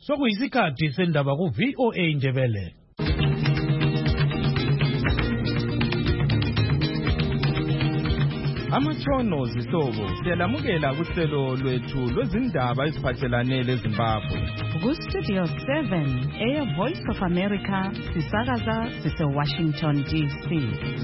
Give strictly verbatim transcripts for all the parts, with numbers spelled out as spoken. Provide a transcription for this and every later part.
Sokuyisikhathi sendaba ku V O A Ndebele. Amatrono zihlobo siyalamukela kuhlelo lwethu lwezindaba eziphathelane leZimbabwe. Ku Studio seven, Air Voice of America, sisakaza sise Washington D C.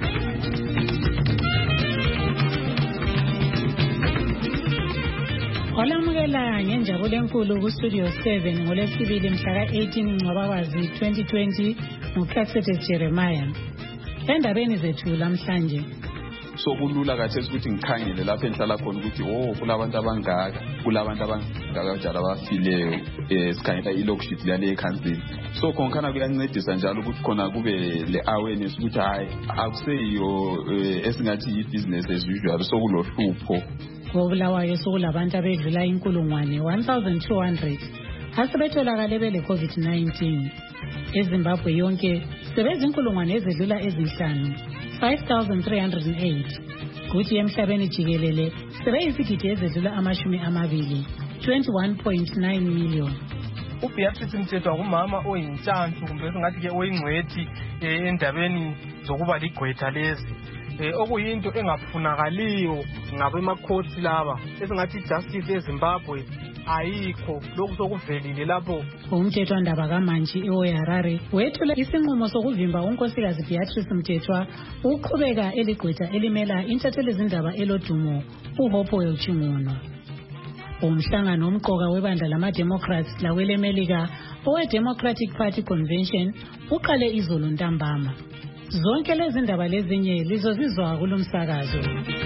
Olamukela ngenjabulo enkulu ku Studio seven ngolesibili mhla ka eighteen Ncwabakazi twenty twenty nguCaxetes Jeremiah. Endabeni zethu lamhlanje so kulula kahle ukuthi ngikhangele lapha enhlala khona ukuthi oh kulabantu abangaka kulabantu abangaka njalo abafileyo esikhangela ilokeship lale eCouncil. So konkhana kuyancedisa njalo ukuthi khona kube le awareness ukuthi hayi akuseyiyo esingathi i-business as usual, so kulohlupho. Ngobulawayo sokulabantu abedlula inkulungwane one thousand two hundred asebetholakale bele COVID nineteen. EZimbabwe yonke sebezinkulungwane ezedlula ezinhlanu five thousand three hundred eight. Kuthi emhlabeni jikelele sebeyizigidi ezedlula amashumi amabili twenty-one point nine million. uBeatrice Mthethwa ngumama oyintshantu kumbe singathi ke oyingcwethi endabeni zokuba ligqwetha lezi okuyinto engafunakaliyo ngabemakhosi laba esingathi justice eZimbabwe ayikho, lokhu sokuvelile lapho. Umthethwa ndaba kaManji eHarare wethula isinqumo sokuvimba unkosikazi Beatrice Mthethwa uqhubeka eligqwetha elimela intatheli izindaba elodumo uHopo Welchingono. Umhlangano omqoka webandla lama-Democrats lawelemelika owe-Democratic Party Convention uqale izolo ntambama. Zonke lezi ndaba lezinye lizozizwa kulomsakazo.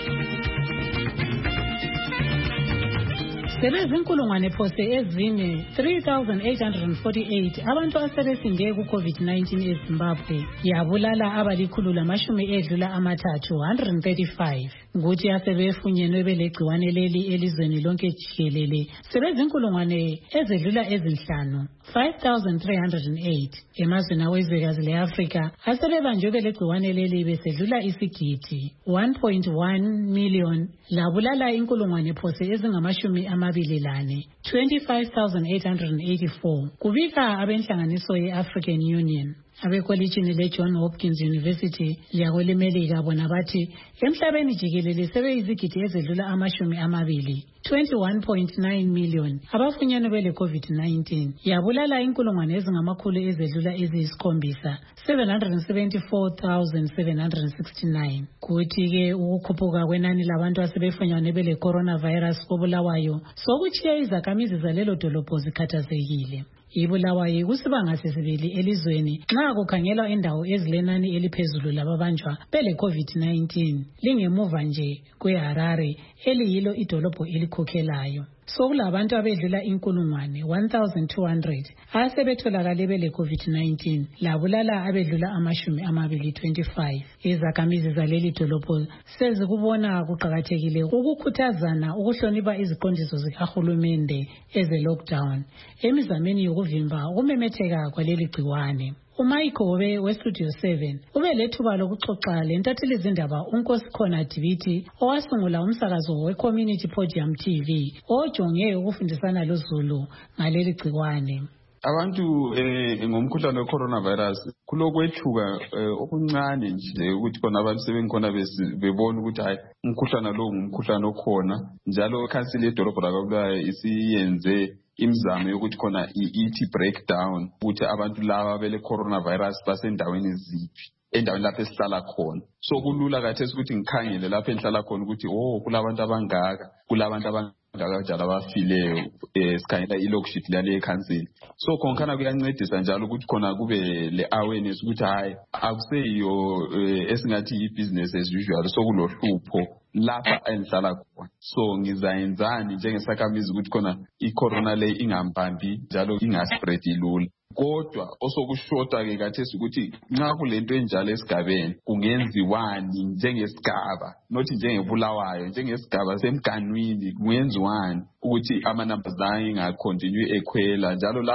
Sebezinkulungwane phose ezine three thousand eight hundred forty-eight abantu asebesinde ku COVID nineteen eZimbabwe, yabulala abalikhulu lamashumi edlula amathathu one hundred thirty-five. Nguthi asebefunyenwe belegciwane leli elizweni lonke jikelele sebezinkulungwane ezedlula ezinhlanu five thousand three hundred eight. Emazweni awezwekazi leAfrika asebebanjwe belegciwane leli besedlula isigidi one point one million, labulala inkulungwane phose ezingamashumi amabili lane twenty-five thousand eight hundred eighty-four. Kubika abenhlanganiso ye-African Union. Abekolitshini le-John Hopkins University liyakwelemelika bona bathi emhlabeni jikelele sebeyizigidi ezedlula amashumi amabili twenty-one point nine million abafunyenwe bele COVID nineteen, yabulala inkulungwane ezingamakhulu ezedlula eziyisikhombisa seven hundred seventy-four thousand seven hundred sixty-nine. Kuthi ke ukukhuphuka kwenani labantu asebefunyenwe bele coronavirus kobulawayo sokutshiya izakhamizi zalelo dolobho zikhathazekile. Ibulawayo kusibanga sesibili elizweni nxa kukhangelwa indawo ezilenani eliphezulu lababanjwa bele COVID nineteen lingemuva nje kweHarare eliyilo idolobho elikhokhelayo. Sokulabantu abedlula inkulungwane one thousand two hundred asebetholakale bele COVID nineteen, labulala abedlula amashumi amabili twenty-five. Izakhamizi zaleli dolobho sezikubona kuqakathekile ukukhuthazana ukuhlonipha iziqondiso zikahulumende eze lockdown emizameni yokuvimba ukumemetheka kwaleli gciwane. uMayigobe weStudio seven ube lethuba lokuxoxa lentatheli izindaba uNkosikhona Dibiti owasungula umsakazo weCommunity Podium T V ojonge ukufundisana loZulu ngaleli gciwane. Abantu eh ngomkhuhlane weCoronavirus kulokwethuka okuncane nje ukuthi khona abantu sebengikhona bebona ukuthi hayi umkhuhlane lo ngumkhuhlane okhona, njalo iCouncil yedolobho lakwaBulawayo isiyenze imizamo yokuthi khona ithi breakdown ukuthi abantu laba bele coronavirus basendaweni ziphi endaweni lapho esihlala khona. So kulula kahle ukuthi ngikhangele lapha enhlala khona ukuthi oh kulabantu abangaka kulabantu abangaka njalo abafileyo esikhangela ilokeship lale eCouncil. So konkhana kuyancedisa njalo ukuthi khona kube le awareness ukuthi hayi akuseyiyo esingathi i-business as usual, so kulohlupho lapha enhlala khona. So ngizayenzani njengesakhamizi ukuthi khona i-corona le ingambambi njalo ingaspread ilula. Kodwa osokushota ke kathesi ukuthi nxa kulento enjalo esigabeni kungenziwani njengesigaba, not njengebulawayo, njengesigaba semganwini kungenziwani ukuthi ama numbers la ingacontinue ekhwela, njalo la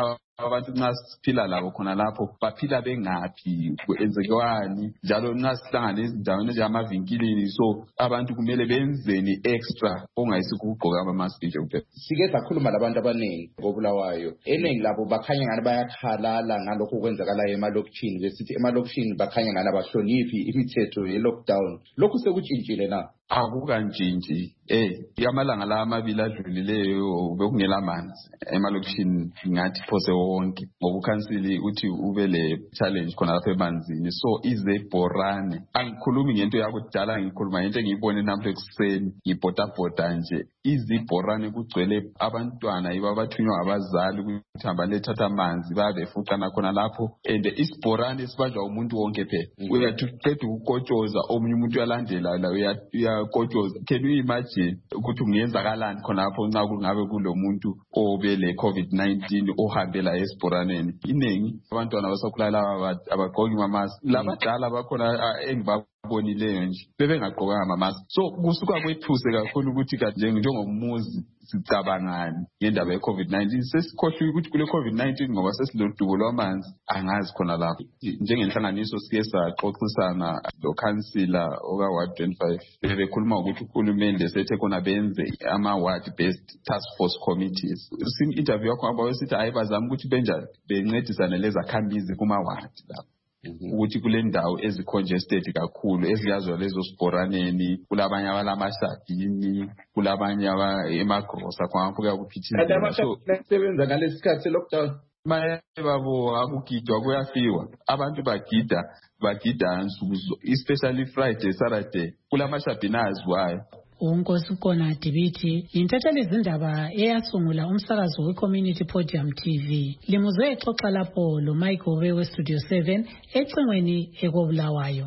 abantu nxa siphila labo khona lapho baphila bengaphi kwenzekwani njalo nxa sihlangana ezindaweni njengamavinkilini so abantu kumele benzeni extra ongayisiku ukugqoka ama-mask nje kuphela. Sike sakhuluma labantu abaningi koBulawayo eningi labo bakhanya ngani bayakhalala ngalokho kwenzakalayo emalokishini besithi emalokishini bakhanya ngani abahloniphi imithetho ye-lockdown. Lokhu sekutshintshile na? Akukantshintshi. Eh, amalanga la amabili adlulileyo bekungela manzi emalokishini ngathi phose wonke ngoba ukhansili uthi ube le challenge khona lapha emanzini so izebhorane. Angikhulumi ngento yakudala ngikhuluma ngento engiyibone namhla ekuseni ngibhodabhoda nje izibhorane kugcwele abantwana yibo abathunywa abazali ukuthi hamba lethatha amanzi babefuqana khona lapho and isibhorane sibanjwa umuntu wonke phela. Uyathi uqeda ukukotshoza omunye umuntu uyalandela la uyakotshoza. Can you imagine ukuthi kungenzakalani khona lapho nxa kungabe kulomuntu obe le COVID nineteen ohambela esibhoraneni? Inengi abantwana basakhulala abagqoki ama-mask. Labadala bakhona engibabonileyo nje bebengagqokanga ama-mask. So kusuka kwethuse kakhulu ukuthi kanje njengomuzi sicabangani ngendaba ye-COVID nineteen. Sesikhohlwe ukuthi kule COVID nineteen ngoba sesilodubo lwamanzi angazi khona lapho. Njengenhlanganiso sike saxoxisana lo-councillor oka-Ward twenty-five bebekhuluma ukuthi uhulumende sethe khona benze ama-ward based task force committees. Sim-interview yakho abawesithi hayi bazama ukuthi benjani bencedisane lezakhamizi kuma-ward lapho ukuthi kule ndawo ezi-congested kakhulu eziyazwa lezo sibhoraneni kulabanye abalamashabhini kulabanye emagrosa khonapho kuyakuphithizela. So sebenza ngalesi sikhathi lockdown maye babo akugidwa kuyafiwa abantu bagida bagida nsuku especially Friday Saturday kulamashabhini azwayo. uNkosi Kona Dibiti yintatheli izindaba eyasungula umsakazo we-Community Podium T V. Limuzwe exoxa lapho lo Mike Obe we Studio seven ecingweni ekoBulawayo.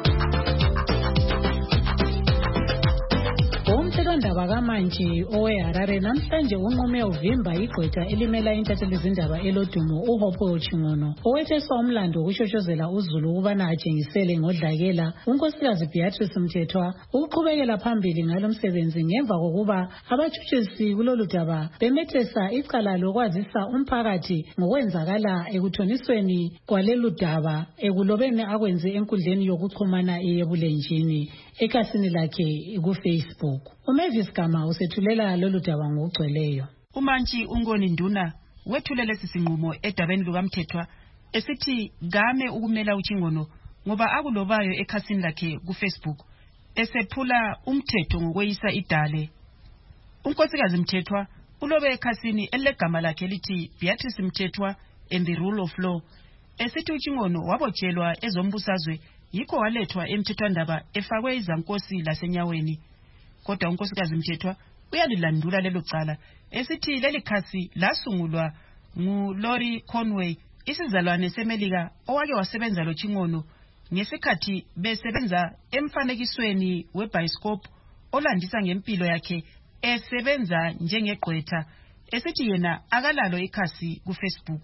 Umthethwandaba kaMantshi oweHarare namhlanje unqume uvimba igqwetha elimela intatheli izindaba elodumo uHopho Chingono owetheswa umlando wokushoshozela uZulu ukubana atshengisele ngodlakela unkosikazi Beatrice Mthethwa ukuqhubekela phambili ngalo msebenzi ngemva kokuba abatshutshisi kulolu daba bemethesa icala lokwazisa umphakathi ngokwenzakala ekuthonisweni kwalelu daba ekulobeni akwenze enkundleni yokuxhumana eyebulenjini ekhasini lakhe ku-Facebook. uMavis Gama usethulela lolu daba ngokugcweleyo. uMantshi uNkoni Nduna wethule lesi sinqumo edabeni lukaMthethwa esithi game ukumela uChingono ngoba akulobayo ekhasini lakhe ku-Facebook esephula umthetho ngokweyisa idale. Unkosikazi Mthethwa ulobe ekhasini elegama lakhe lithi Beatrice Mthethwa and the Rule of Law esithi uChingono wabotshelwa ezombusazwe yikho walethwa emthethwandaba efakwe izankosi lasenyaweni. Kodwa unkosikazi Mthethwa uyalilandula lelo cala esithi leli khasi lasungulwa nguLaurie Conway isizalwane seMelika owake wasebenza lo Chingono ngesikhathi besebenza emfanekisweni weBioscope olandisa ngempilo yakhe esebenza njengegqwetha esithi yena akalalo ikhasi kuFacebook.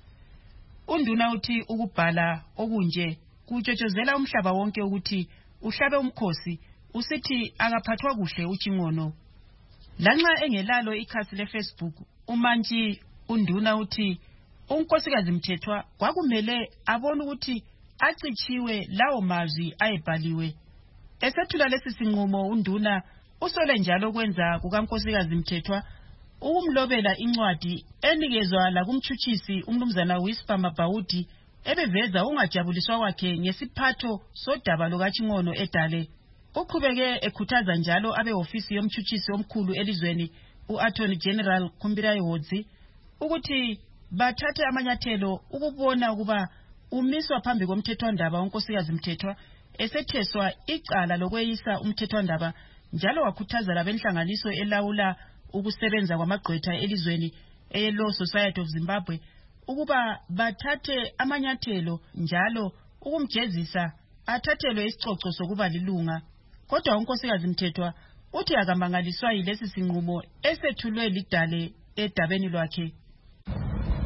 uNduna uthi ukubhala okunje kutshotshozela umhlaba wonke ukuthi uhlabe umkhosi usithi akaphathwa kuhle uChingono. Lanxa engelalo ikhasi leFacebook uMantshi uNduna uthi unkosikazi Mthethwa kwakumele abone ukuthi acichiwe lawo mazwi ayebhaliwe. Esethula lesi sinqumo uNduna usole njalo kwenza kukankosikazi Mthethwa ukumlobela incwadi enikezwa la kumtshutshisi umnumzana Whisper Mabhawudi ebeveza ungajabuliswa kwakhe ngesiphatho sodaba lokaChingono edale. Uqhubeke ekhuthaza njalo abehofisi yomtshutshisi omkhulu elizweni uAttorney General Khumbirai Hodzi ukuthi bathathe amanyathelo ukubona ukuba umiswa phambi komthethwandaba unkosikazi Mthethwa esetheswa icala lokweyisa umthethwandaba njalo wakhuthaza labenhlanganiso elawula ukusebenza kwamagqwetha elizweni eLaw Society of Zimbabwe ukuba bathathe amanyathelo njalo ukumjezisa athathelwe isicoco sokuba lilunga. Kodwa unkosikazi Mthethwa uthi akamangaliswa yilesi sinqumo esethulwe lidale edabeni lwakhe.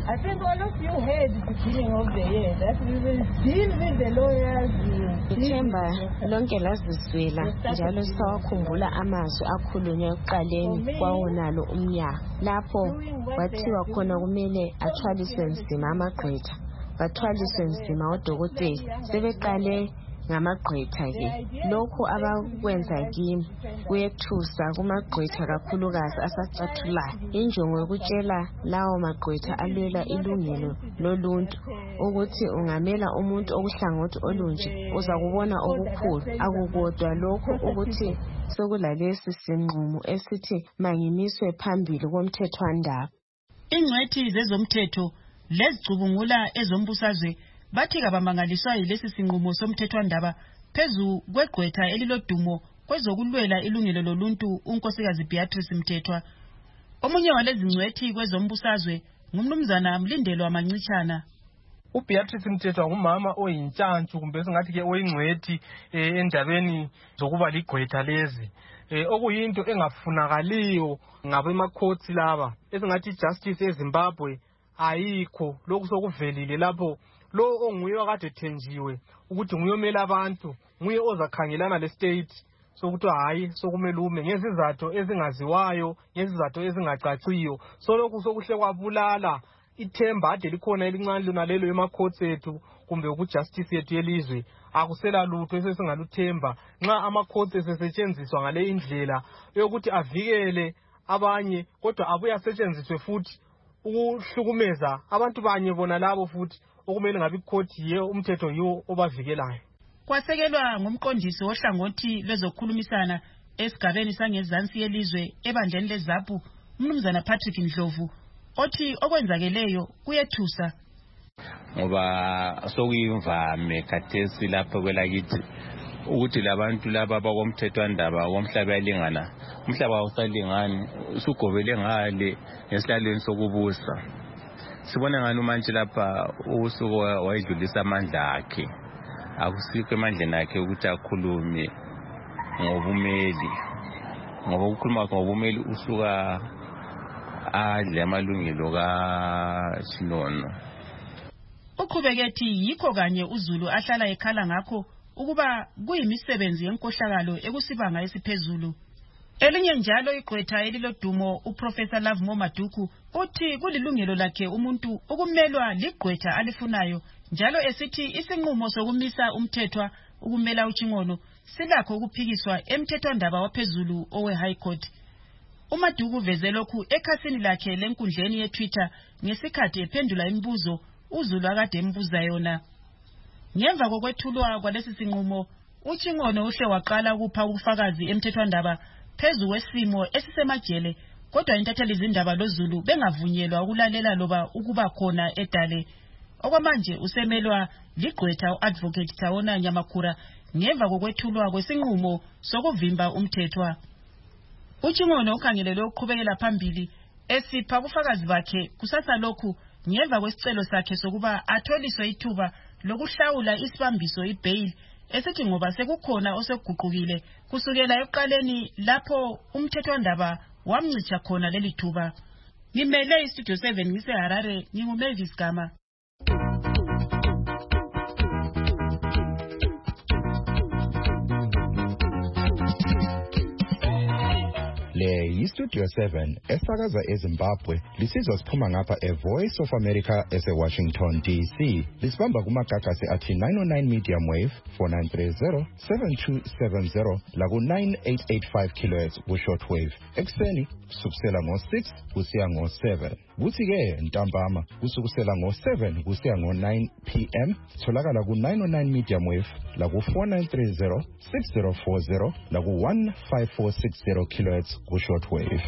I think all of you heard at the beginning of the year that we will deal with the lawyers. Ithemba lonke laziswela njalo sawakhumbula amazwi akhulunywe ekuqaleni kwawonalo umnyaka lapho kwathiwa khona kumele athwaliswe nzima amagqwetha bathwaliswe nzima odokotela sebeqale ngamagqwetha ke lokho abakwenza kimi kuyethusa kumagqwetha kakhulukazi asacathulayo injongo yokutshela lawo magqwetha alwela ilungelo loluntu ukuthi ungamela umuntu okuhlangothi olunje uza kubona okukhulu akukodwa lokho ukuthi sokulalesi sinqumo esithi mangimiswe phambili komthethwandaba. Ingcwethi zezomthetho lezicubungula ezombusazwe bathi kabamangaliswa yilesi sinqumo somthethwandaba phezu kwegqwetha elilodumo kwezokulwela ilungelo loluntu unkosikazi Beatrice Mthethwa. Omunye walezi ngcwethi kwezombusazwe ngumnumzana Mlindelwa Mancitshana. uBeatrice Mthethwa ngumama oyintshantshu kumbe singathi ke oyingcwethi endabeni zokuba ligqwetha lezi okuyinto engafunakaliyo ngabemakhotsi laba esingathi justice eZimbabwe ayikho lokhu sokuvelile lapho lo onguye wakade thenjiwe ukuthi nguyomela abantu nguye ozakhangelana le state sokuthi hayi sokumele ume ngezizathu ezingaziwayo ngezizathu ezingacaciyo so lokhu sokuhle kwabulala ithemba ade likhona elincane lona lelo emakhotsi ethu kumbe ukujustice yethu yelizwe akusela lutho esesingaluthemba nxa amakhotsi esesetshenziswa ngale indlela yokuthi avikele abanye kodwa abuya asetshenziswe futhi ukuhlukumeza abantu banye bona labo futhi okumele ngabe ikhoti yiyo umthetho yiwo obavikelayo. Kwasekelwa ngumqondisi ohlangothi lwezokhulumisana esigabeni sangezansi yelizwe ebandleni leZAPU umnumzana Patrick Ndlovu othi okwenzakeleyo kuyethusa ngoba sokuyimvame khathesi lapho kwelakithi ukuthi labantu laba bakomthethwandaba womhlaba yalingana umhlaba awusalingani usugobele ngale ngesihlalweni sokubusa sibona ngani manje lapha usuku wayedlulisa amandla akhe akusikho emandleni akhe ukuthi akhulume ngobumeli ngoba ukukhuluma ngobumeli usuka adle amalungelo kaChinono. Uqhubekethi yikho kanye uZulu ahlala ekhala ngakho ukuba kuyimisebenzi yenkohlakalo ekusibanga esiphezulu. Elinye njalo igqwetha elilodumo uProfessor Lovemore Maduku uthi kulilungelo lakhe umuntu ukumelwa ligqwetha alifunayo njalo esithi isinqumo sokumisa umthethwa ukumela uChingono silakho ukuphikiswa emthethwandaba waphezulu owe High Court. uMaduku veze lokhu ekhasini lakhe lenkundleni yeTwitter ngesikhathi ephendula imibuzo uZulu akade embuza yona. Ngemva kokwethulwa kwalesi sinqumo uChingono uhle waqala ukupha ubufakazi emthethwandaba phezu kwesimo esisemajele kodwa intatheli izindaba loZulu bengavunyelwa ukulalela loba ukuba khona edale. Okwamanje usemelwa ligqwetha uAdvocate Tawona Nyamakhura ngemva kokwethulwa kwesinqumo sokuvimba umthethwa. uChingono ukhangelelwe ukuqhubekela phambili esipha ubufakazi bakhe kusasa lokhu ngemva kwesicelo sakhe sokuba atholiswe ithuba lokuhlawula isibambiso ibail esithi ngoba sekukhona oseguqukile kusukela ekuqaleni lapho umthethwandaba wamncicha khona leli thuba. Ngimele iStudio seven ngiseHarare nginguMavis Gama. Le yiStudio seven esakaza eZimbabwe lisizwa siphuma ngapha eVoice of America eseWashington D C. Lisibamba kumagagasi athi nine oh nine medium wave four nine three zero seven two seven zero laku nine eight eight five kilohertz ku short wave. Ekseni kusukela ngo six kusiya ngo seven. Kuthi ke ntambama kusukusela ngo seven kusiya ngo nine p m tholakala ku nine oh nine medium wave laku four nine three zero six zero four zero laku one five four six zero kilohertz ku short wave.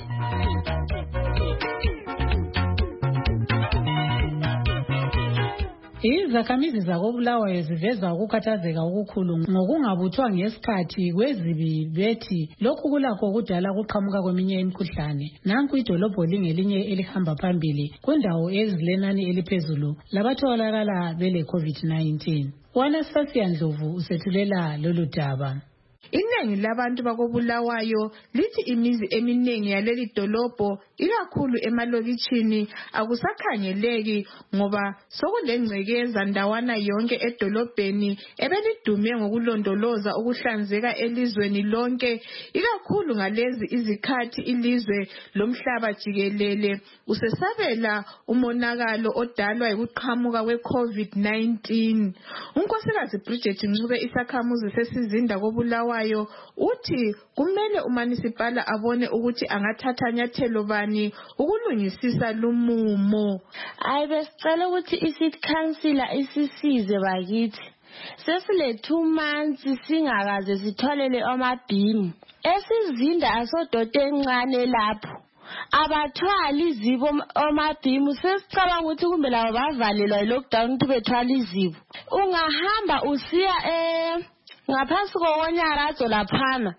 Izakhamizi zakobulawayo ziveza ukukhathazeka okukhulu ngokungabuthwa ngesikhathi kwezibi bethi lokhu kulakho ukudala ukuqhamuka kweminye imikhuhlane. Nanku idolobho lingelinye elihamba phambili kwindawo ezilenani eliphezulu labatholakala bele COVID nineteen. Wanasasiya Ndlovu usethulela lolu daba. Iningi labantu bakobulawayo lithi imizi eminingi yaleli dolobho ikakhulu emalokitshini akusakhangeleki ngoba sokulengcekeza ndawana yonke edolobheni ebelidume ngokulondoloza ukuhlanzeka elizweni lonke ikakhulu ngalezi izikhathi ilizwe lomhlaba jikelele usesabela umonakalo odalwa yikuqhamuka kwe-COVID nineteen. Unkosikazi Bridget Ncube isakhamuzi sesizinda kobulawayo uthi kumele umanisipala abone ukuthi angathatha nyathelo bani ukulungisisa lumumo. Ayibesicela ukuthi i-city councilor isisize bakithi. Sesile two months singakaze sitholele amabhimu. Esizinda asododo encane lapho. Abathwali izibo omabhimu sesicabanga ukuthi kumbe labo bavalelwa i-lockdown ukuthi bethwala izibo. Ungahamba usiya eh ngaphansi kokonyarazo laphana.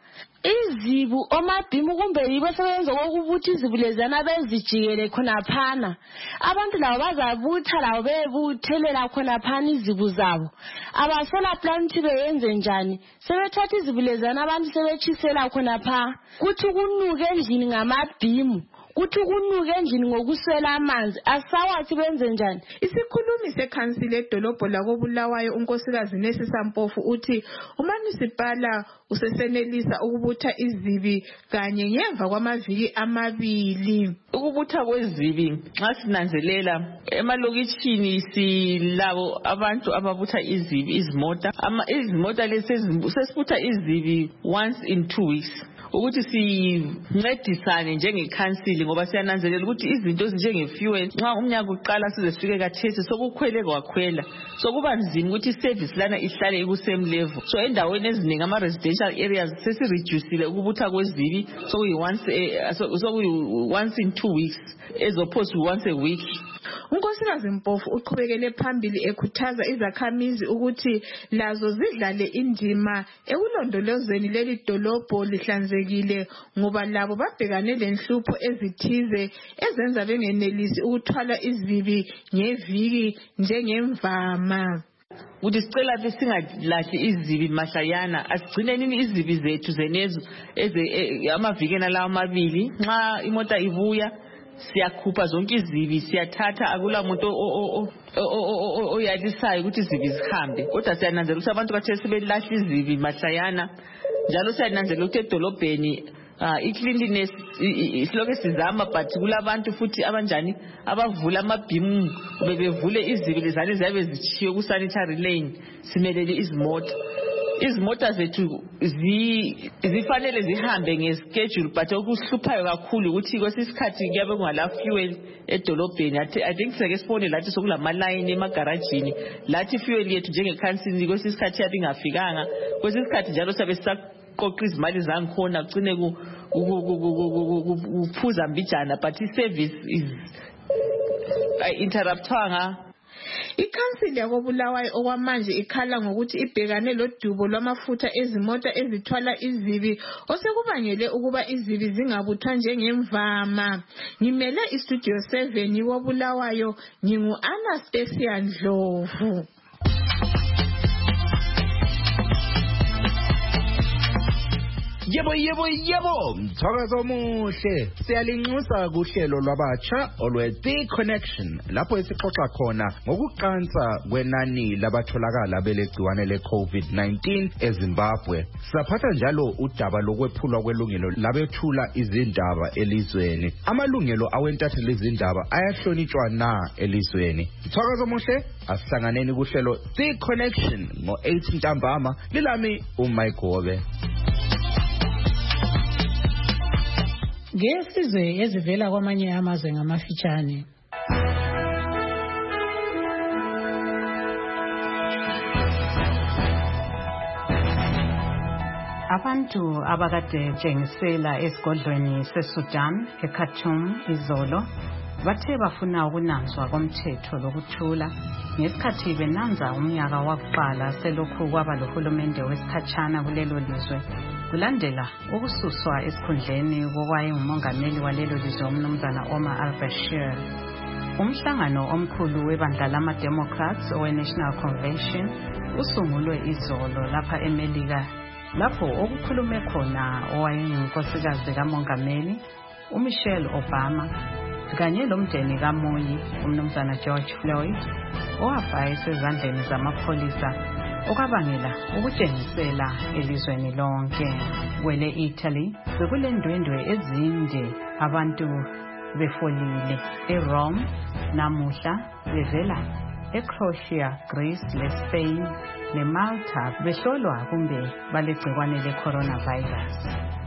Izibu omabhimu kumbe yibo sebenza kokubuthi izibu lezana bezijikele khona phana. Abantu labo bazabutha labo bebuthelela khona phana izibu zabo. Abasela plan ukuthi beyenze njani. Sebethatha izibu lezana abantu sebechisela khona pha. Kuthi kunuke endlini ngamabhimu. Kuthi kunuke endlini ngokuswela amanzi asawathi benze njani. Isikhulumi sekhansile edolobho lakobulawayo unkosikazi Nesi Sampofu uthi umanisipala usesenelisa ukubutha izibi kanye ngemva kwamaviki amabili. Ukubutha kwezibi nxa sinanzelela emalokitshini silabo abantu ababutha izibi izimota ama izimota lezi sesibutha izibi once in two weeks. Ukuthi sincedisane njengekhansili ngoba siyananzelela ukuthi izinto ezinjengefuel nxa umnyaka uqala size sifike kathesi sokukhwele kwakhwela sokuba nzima ukuthi iservice lana ihlale ikusame level. So endaweni eziningi ama residential areas sesireduceile ukubutha kwezibi sokuyi once sokuyi once in two weeks as opposed to once a week. Unkosikazi Mpofu uqhubekele phambili ekhuthaza izakhamizi ukuthi lazo zidlale indima ekulondolozweni leli dolobho lihlanzekile ngoba labo babhekane lenhlupho ezithize ezenza bengenelisi ukuthwala izibi ngeviki njengemvama. Ukuthi sicela besingalahli izibi mahlayana asigcine nini izibi zethu zenezo eze amavikena lawo amabili nxa imota ibuya siyakhupha zonke izibi siyathatha akula muntu oyalisayo ukuthi izibi zihambe kodwa siyananzela ukuthi abantu bathe sebelahla izibi mahlayana njalo siyananzela ukuthi edolobheni i-cleanliness siloke sizama but kulabantu futhi abanjani abavula amabhimu bebevule izibi lezane ziyabe zichiwe ku-sanitary lane simelele izimota. Izimota zethu zifanele zihambe ngeschedule but okuhluphayo kakhulu ukuthi kwesisikhathi kuyabe kungala fuel edolobheni. I think seke sibone lathi sokulama line emagarajini lathi fuel yethu njengekhansili kwesisikhathi yabe ingafikanga kwesisikhathi njalo sabe saqoqa izimali zangikhona ugcine kuphuza mbijana but i-service is interruptwanga. Ikhansili yakobulawayo okwamanje ikhala ngokuthi ibhekane lodubo lwamafutha ezimota ezithwala izibi osekubangele ukuba izibi zingabuthwa njengemvama. Ngimele istudio seven wobulawayo ngingu Anastasia Ndlovu. Yebo yebo yebo mthakazo omuhle siyalinxusa kuhlelo lwabatsha olwe The Connection lapho esixoxa khona ngokuqansa kwenani labatholakala belegciwane le-COVID nineteen eZimbabwe. Saphatha njalo udaba lokwephulwa kwelungelo labethula izindaba elizweni. Amalungelo awentatheli izindaba ayahlonitshwa na elizweni? Mthakazo omuhle asihlanganeni kuhlelo The Connection ngo eight ntambama. Lilami uMayigobe. Ngesizwe ezivela kwamanye amazwe ngamafitshane. Abantu abakade jengisela esigodlweni seSudan eKhartoum izolo bathe bafuna ukunanzwa komthetho lokuthula ngesikhathi benanza umnyaka wakuqala selokhu kwaba lohulumende wesikhatshana kulelo lizwe kulandela ukususwa esikhundleni kokwayengumongameli walelo lizwe umnumzana Omar al-Bashir. Umhlangano omkhulu webandla lama-Democrats owe-National Convention usungulwe izolo lapha eMelika lapho okukhulume khona owayengunkosikazi kamongameli uMichelle Obama kanye lomndeni kaMoyi umnumzana George Floyd owafa esezandleni zamapholisa okwabangela ukutshengisela elizweni lonke. Kwele Italy bekulendwendwe ezinde abantu befolile eRome namuhla bevela eCroatia, Greece, leSpain neMalta behlolwa kumbe balegcikwane le-coronavirus.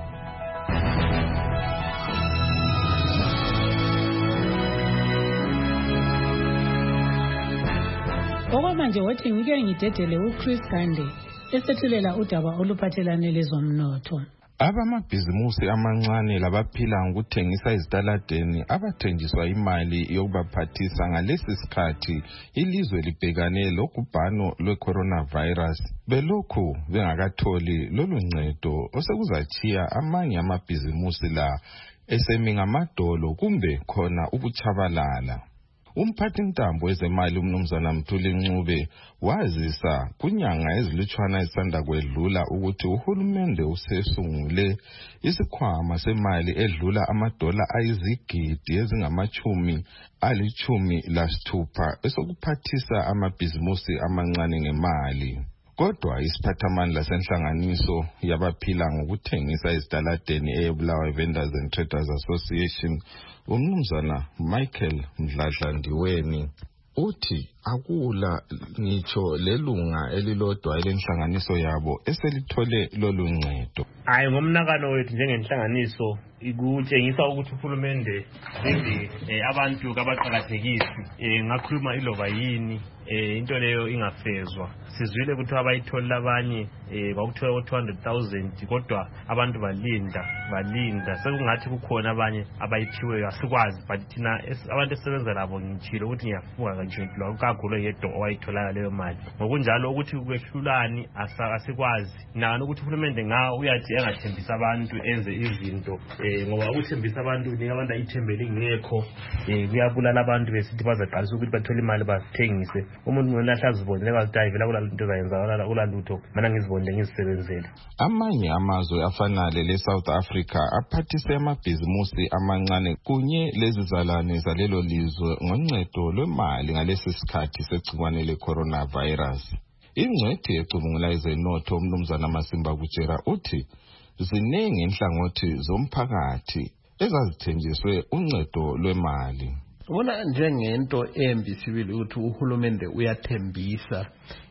Okwamanje wathi ngike ngidedele uChris Gande esethulela udaba oluphathelane lezomnotho. Abamabhizimusi amancane labaphila ngokuthengisa izitaladeni abathenjiswa imali yokubaphathisa ngalesi sikhathi ilizwe libhekane logubhano lwe-coronavirus belokhu bengakatholi lolu ncedo osekuzachiya amanye amabhizimusi la esemi ngamadolo kumbe khona ukuchabalala. Umphathintambo wezemali umnumzana Mthuli Ncube wazisa kunyanga ezilutshwana esanda kwedlula ukuthi uhulumende usesungule isikhwama semali edlula amadola ayizigidi ezingamachumi alichumi lasithupha esokuphathisa amabhizimusi amancane ngemali. Kodwa isiphathamandla senhlanganiso yabaphila ngokuthengisa izitaladeni eBulawayo Vendors and Traders Association umnumzana Michael Mdladlandiweni uthi akula ngitsho lelunga elilodwa elenhlanganiso yabo eselithole lolu ncedo. Hayi ngomnakano wethu njengenhlanganiso ikutshengisa ukuthi uhulumende benze abantu abaqhakathekisi ngakhuluma iloba yini into leyo ingafezwa. Sizwile ukuthi abayithola abanye bakuthola two hundred thousand kodwa abantu balinda balinda sekungathi kukhona abanye abayiphiweyo asikwazi but thina abantu esebenza labo ngitshilo ukuthi ngiyafunga kanjalo kakhulu yedwa owayithola leyo mali. Ngokunjalo ukuthi kwehlulani asikwazi nani ukuthi uhulumende nga uyathi engathembisa abantu enze izinto ngoba ukuthembisa abantu nika abantu ayithembele ngekho kuyabulala abantu besithi bazaqalisa ukuthi bathole imali bathengise. Umuntu ngona hlazibonile kwathi vela kula into zayenza ulalutho mina ngizibonile ngizisebenzele. Amanye amazwe afanale leSouth Africa aphathise amabhizimusi amancane kunye lezizalwane zalelo lizwe ngoncedo lwemali ngalesi sikhathi segcikwane le-coronavirus. Ingcwethi ecubungula ezenotho umnumzana Masimba Kutshera uthi ziningi inhlangothi zomphakathi ezazithenjiswe uncedo lwemali. Ubona njengento embi sibili ukuthi uhulumende uyathembisa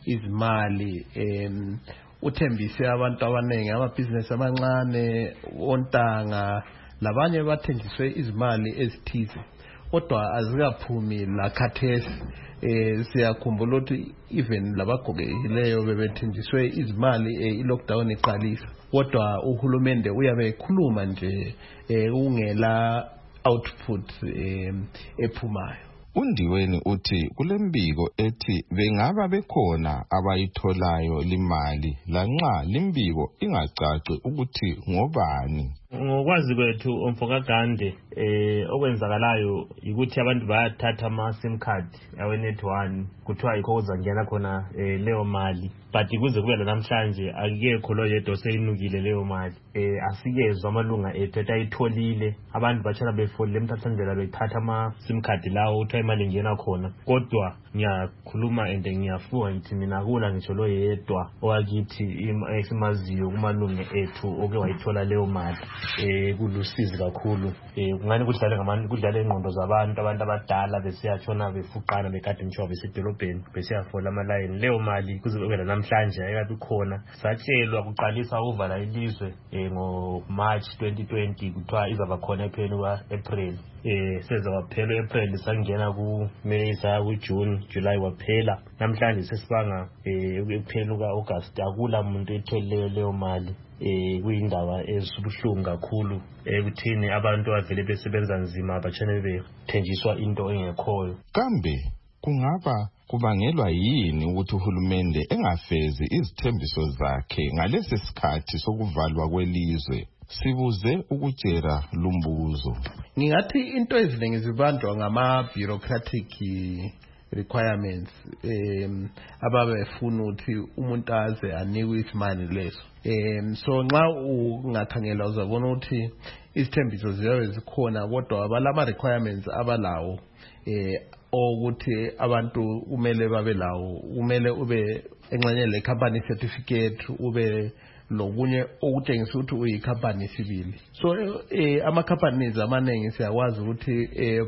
izimali em uthembise abantu abaningi amabhizinesi amancane ontanga labanye bathenjiswe izimali ezithize kodwa azikaphumi la khathesi. Eh siyakhumbula ukuthi even labagogekileyo bebethenjiswe izimali i-lockdown iqalisa kodwa uhulumende uyabe ekhuluma nje ungela output ephumayo. Undiweni uthi kulembiko ethi bengaba bekhona abayitholayo limali lanxa limbiko ingacaci ukuthi ngobani. Ngokwazi kwethu umfoka Gande eh okwenzakalayo ukuthi abantu bayathatha ama sim card awe net one kuthiwa ikho uzangena khona leyo mali but kuze kube namhlanje akekho lo yedwa seyinukile leyo mali. Eh asikezwe amalunga ethu ayitholile abantu bachana befolile emthathandlela bethatha ama sim card lawo uthi imali ngena khona kodwa ngiyakhuluma ende ngiyafuka ngithi mina kula ngisho lo yedwa owakithi esimaziyo kumalunga ethu oke wayithola leyo mali. Eh kulusizi kakhulu eh kungani kudlale ngabantu kudlale ingqondo zabantu abantu abadala besiyatshona befuqana bekade ngisho besedolobheni besiyafola ama line leyo mali kuze kube namhlanje ayikabi khona. Satshelwa kuqalisa uvala ilizwe eh ngo March twenty twenty kuthiwa izaba khona epheni kwa April eh seze waphela uApril sangena ku May sa ku June July waphela namhlanje sesibanga eh ukuphela ka August akula umuntu etholile leyo mali. Eh kuyindaba ezibuhlungu kakhulu ekuthini abantu avele besebenza nzima abachane bethenjiswa into engekhoyo. Kambe kungaba kubangelwa yini ukuthi uhulumende engafezi izithembiso zakhe ngalesi sikhathi sokuvalwa kwelizwe? Sibuze ukutshera lumbuzo. Ngingathi into eziningi zibanjwa ngama bureaucratic requirements um ababefuna ukuthi umuntu aze anikwe isimani leso. Um so nxa ungakhangela uzabona ukuthi isithembiso ziyabe zikhona kodwa abalama requirements abalawo eh ukuthi abantu kumele babe lawo, kumele ube enxenye le company certificate, ube lokunye okutshengisa ukuthi uyicompany sibili. So eh ama companies amaningi siyakwazi ukuthi eh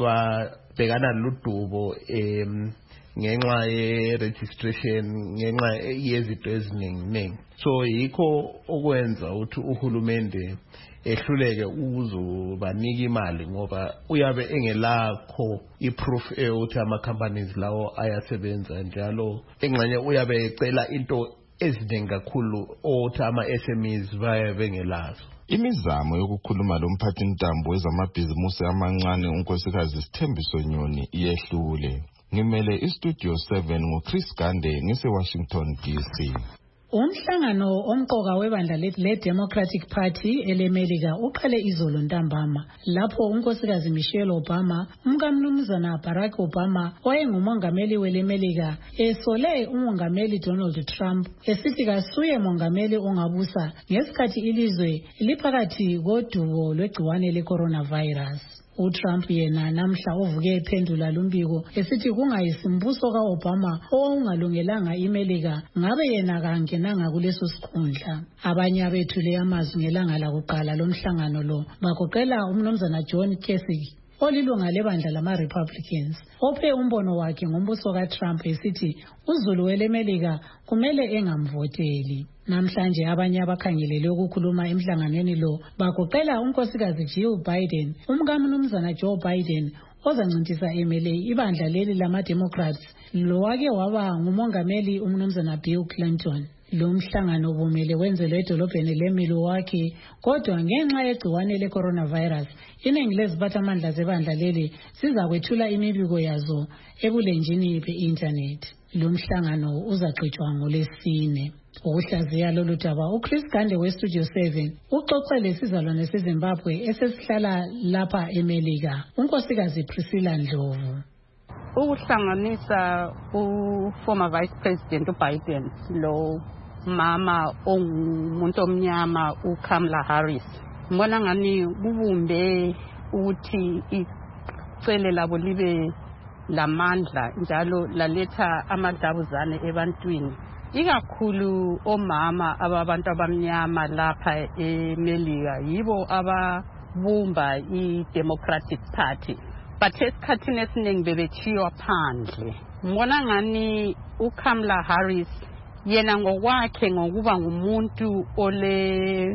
babhekana ludubo em ngenxa ye registration, ngenxa yezinto eziningi ningi. So yikho okwenza ukuthi uhulumende ehluleke ukuzobanika imali ngoba uyabe engelakho iproof ukuthi ama companies lawo ayasebenza njalo, engxenye uyabe ecela into eziningi kakhulu othi ama S M Es baye bengelazo. Imizamo yokukhuluma lomphathi ntambo wezamabhizimusi amancane unkosikazi Sithembiso Nyoni iyehlule. Ngimele istudio seven ngoChris Gande ngise-Washington D C. Umhlangano omqoka webandla le Democratic Party elemelika uqale izolo ntambama lapho unkosikazi Michelle Obama, umkamnumzana Barack Obama wayengumongameli welemelika esole umongameli Donald Trump esithi kasuye mongameli ongabusa ngesikhathi ilizwe liphakathi kodubo lwegciwane le-coronavirus. uTrump yena namhla uvuke ephendula lumbiko esithi kungayisimbuso kaObama owawungalungelanga imelika ngabe yena kangenanga kuleso sikhundla. Abanye abethule amazwi ngelanga lakuqala lomhlangano lo bagoqela umnumzana John Kasich olilunga lebandla lama-Republicans ophe umbono wakhe ngombuso kaTrump esithi uzulu welemelika kumele engamvoteli. Namhlanje abanye abakhangelele ukukhuluma emhlanganweni lo bagoqela unkosikazi Jill Biden, umkamnumzana Joe Biden ozancintisa emele ibandla leli lama-Democrats lowake waba ngumongameli umnumzana Bill Clinton. Lo mhlangano bumele wenzelwe edolobheni leMilwaukee kodwa ngenxa yegciwane le-coronavirus iningi leziphathamandla zebandla leli sizakwethula imibiko yazo ebulenjini be-internet. Lo mhlangano uzaxoxwa ngoLwesine. Ukuhlaziya lolu daba uChris Gande weStudio seven uxoxele sizalwane seZimbabwe esesihlala lapha eMelika, unkosikazi Priscilla Ndlovu. Ukuhlanganisa u-former Vice President uBiden lo mama ongumuntu omnyama uKamala Harris, mbona ngani kubumbe ukuthi icele labo libe lamandla njalo laletha amadabuzane ebantwini, ikakhulu omama ababantu abamnyama lapha eMelika yibo ababumba i-Democratic Party. But esikhathini esiningi bebethiwa phandle. Mbona ngani uKamala Harris yena ngokwakhe ngokuba ngumuntu ole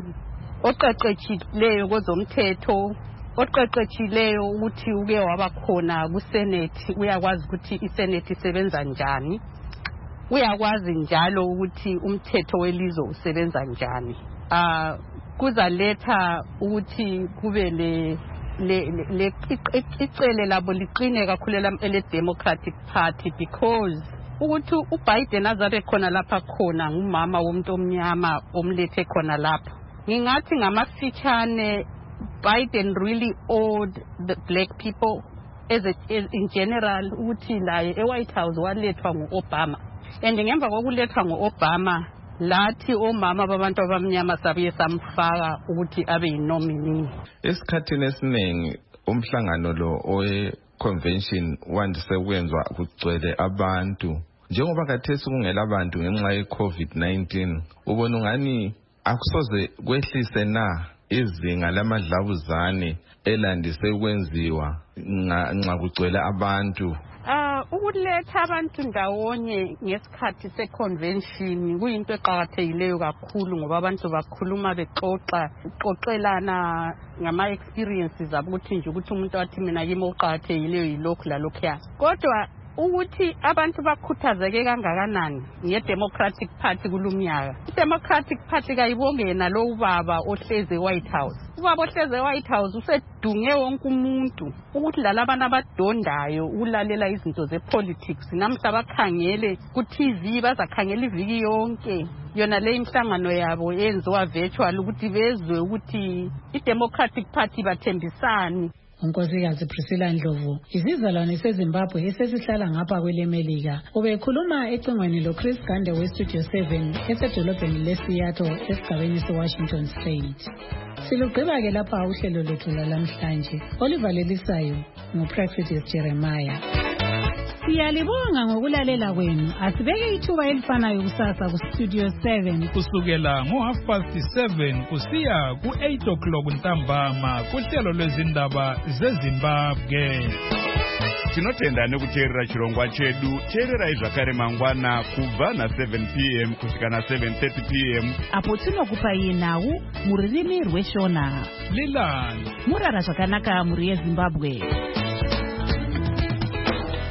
oqeqetshileyo kwezomthetho, oqeqetshileyo ukuthi uke waba khona kuSenate, uyakwazi ukuthi iSenate isebenza njani, uyakwazi njalo ukuthi umthetho welizwe usebenza njani. Ah kuzaletha ukuthi kube le le le icele labo liqine kakhulu ele Democratic Party because ukuthi uBiden azabe khona lapha khona ngumama womuntu omnyama omlethe khona lapha. Ngingathi ngamafitshane Biden really owed the black people as, a, as in general ukuthi laye eWhite House walethwa nguObama, and ngemva kokulethwa nguObama lathi omama babantu abamnyama sabuye samfaka ukuthi abe yinomini. Esikhathini esiningi umhlangano lo owe convention wandise ukwenziwa kugcwele abantu, njengoba kathesi kungela abantu ngenxa ye COVID nineteen, ubona ngani akusoze kwehlise na izinga lamadlabuzane elandise ukwenziwa nxa kugcwele abantu? Ah ukuletha abantu ndawonye ngesikhathi seconvention kuyinto eqhakathekileyo kakhulu ngoba abantu bakhuluma bexoxa uxoxelana ngama experiences abo ukuthi nje ukuthi umuntu wathi mina kimi oqhakathekileyo yilokhu lalokho. Kodwa ukuthi abantu bakhuthazeke kangakanani ngeDemocratic Party kulumnyaka. iDemocratic Party kayibongena lo ubaba ohleze eWhite House. Ubaba ohleze eWhite House usedunge wonke umuntu ukuthi lalabana abadondayo ulalela izinto zepolitics namhla bakhangele ku-T V, bazakhangela iviki yonke yona le imhlangano yabo yenziwa virtual ukuthi bezwe ukuthi iDemocratic Party bathembisani. unkosikazi Priscilla Ndlovu isizalwane seZimbabwe esesihlala ngapha kwelemelika ubekhuluma ecingweni loChris Gande weStudio seven esedolobheni leSeattle esigabeni seWashington State. Silugqiba-ke lapha uhlelo lwethu lwalamhlanje olivalelisayo nguProfetis Jeremiah. Siyalibonga ngokulalela kwenu. Asibeke ithuba elifanayo kusasa kuStudio seven kusukela ngo half past seven kusiya ku eight o'clock ntambama kuhlelo lwezindaba zeZimbabwe. Tinotenda nekuteerera chirongwa chedu. Teererai zvakare mangwana kubva na seven p m kusvika na seven thirty p m apo tinokupai nhau muririmi rweshona. Lilani murara zvakanaka muri yeZimbabwe.